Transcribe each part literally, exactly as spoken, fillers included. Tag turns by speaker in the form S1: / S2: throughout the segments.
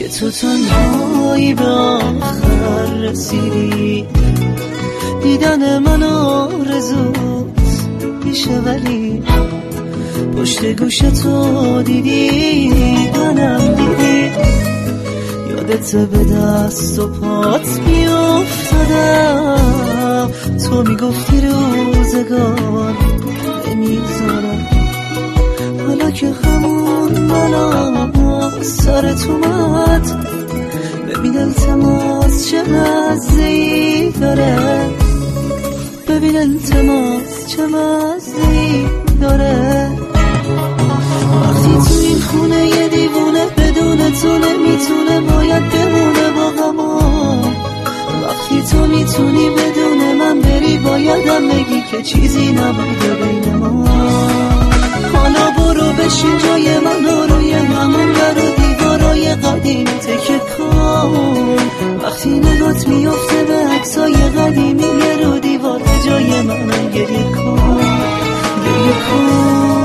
S1: که تو تنهایی به آخر رسیدی. دیدن من آرزوت میشه ولی پشت گوش تو دیدی منم دیدی. یادت به دست و پات میافتادم، تو میگفتی روزگار نمیذارم. حالا که همون منم سرت اومد، ببین التماس چه مزه‌ای داره، ببین التماس چه مزه‌ای داره. وقتی تو این خونه یه دیوونه بدون تو نمیتونه، باید بمونه با غمان. وقتی تو میتونی بدون من بری، بایدم بگی که چیزی نبوده بین ما. حالا برو بشین جای من و روی همون در و دیوارای قدیم تکه کن. وقتی نگات میفته به عکسای قدیمی رو دیوار جای منم گریه کن، گریه کن.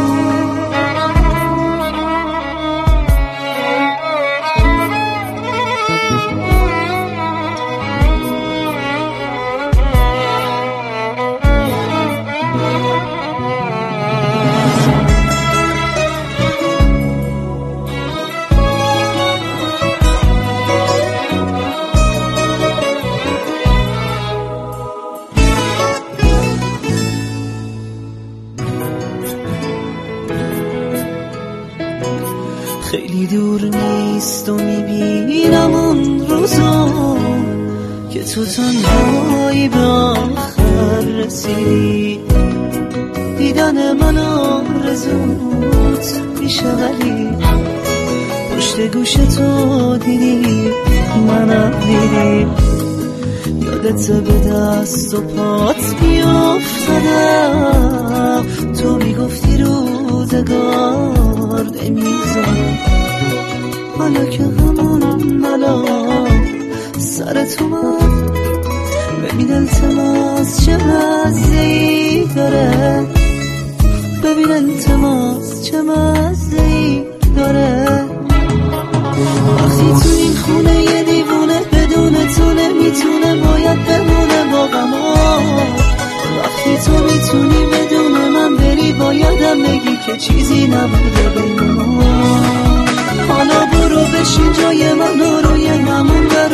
S1: خیلی دور نیست و میبینم اون روزا که تو تنهایی به آخر رسیدی. دیدن من آرزوت میشه ولی پشت گوش تو دیدی منم دیدی. یادت به دست و پات میافتادم، تو میگفتی روزگار نمیذارم. حالا که همون ملام سرت اومد، ببین التماس چه مزه‌ای داره، ببین التماس چه مزه‌ای داره. وقتی تو این خونه یه دیوونه بدون تو نمیتونه، باید بمونه با غمان. وقتی تو میتونی بدون من بری، بایدم بگی که چیزی نبوده بین ما. حالا برو بشین جای من و روی همون در